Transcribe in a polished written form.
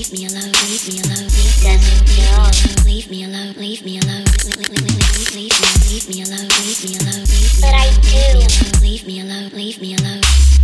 leave me alone, leave me alone, leave me alone, leave me alone, leave me alone, leave me alone, leave me alone, leave me alone, leave me alone, leave me alone, leave me alone, leave me alone.